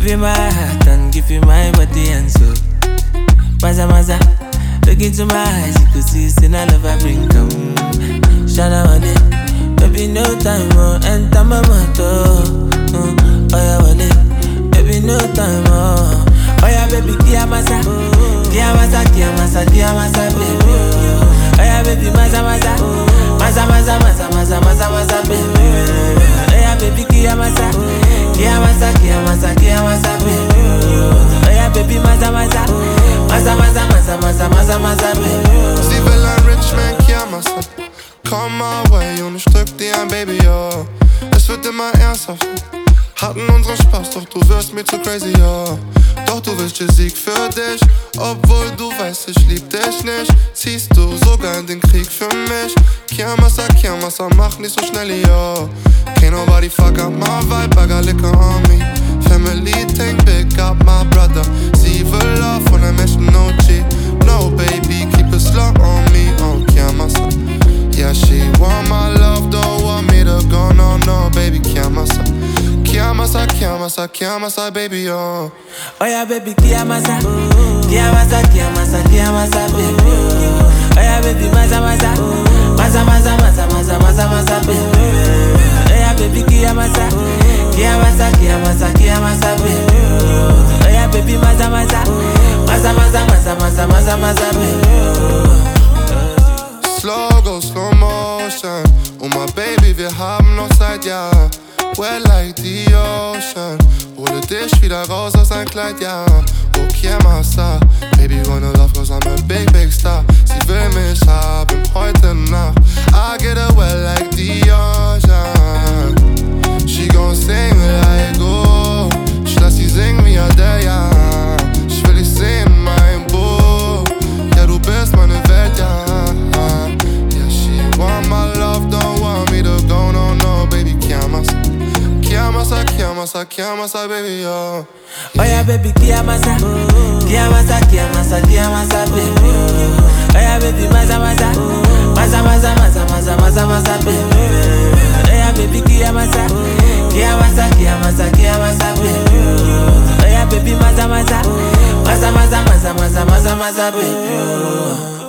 Give you my heart and give you my body and soul. Maza maza, look into my eyes, you could see sin I love I bring come. Shana wale, baby no time oh, enter my motor. Oh yeah wale, baby no time oh. Oh yeah baby kia masa, kia masa, kia masa, kia masa baby. Oh yeah baby maza maza, maza maza maza maza maza maza baby. Oh yeah baby kia masa, kia masa, kia masa, kia masa baby. Oh yeah baby maza maza, maza maza maza maza maza maza baby. Sie will ein Rich Man, kia masa. Komm my way und ich drück dir ein Baby, yo. Es wird immer ernsthaft. Hatten unseren Spaß, doch du wirst mir zu crazy, yo. Doch du willst den Sieg für dich, obwohl du weißt, ich lieb dich nicht. Ziehst du sogar in den Krieg für mich. Kia masa, mach nicht so schnell, yo. Can't nobody fuck up my vibe, I got liquor on me. Family thing, big up my brother. Sie will love von einem echten OG. No baby, keep it slow on me, oh kia masa. Yeah, she want my love, don't want me to go, no, no, baby, kia masa. Kia masa, kia masa, kia masa, baby, oh. Oh yeah, baby, kia masa, kia masa, kia masa, kia masa, baby. Oh yeah, baby, maza maza, maza maza maza maza maza maza, baby. Oh yeah, baby, kia masa, kia masa, kia masa, kia masa, baby. Oh yeah, baby, maza maza, maza maza maza maza maza maza, baby. Slow go, slow motion. Oh my baby, wir haben noch Zeit, ja. We're like the ocean. Hole dich wieder raus aus dein Kleid, ja. Oh, kia masa. Baby, wanna love cause I'm a big, big star. Sie will mich haben heute Nacht. I get her wet like the ocean. She gon' sing like oh. Ich lass sie singen wie Adele, ja. Ich will dich sehen, mein Buch. Ja, du bist meine Welt, ja. Yeah, she want my love, don't want me to go, no, no, baby, kia masa. Kia masa, kia masa, kia masa, baby, yo. Oh yeah, baby, kia masa, kia masa, kia masa, kia masa, baby. Oh yeah, baby, maza maza, maza maza maza maza maza maza, baby. Oh yeah, baby, kia masa, kia masa, kia masa, kia masa, baby. Oh yeah, baby, maza maza, maza maza maza maza maza maza, baby.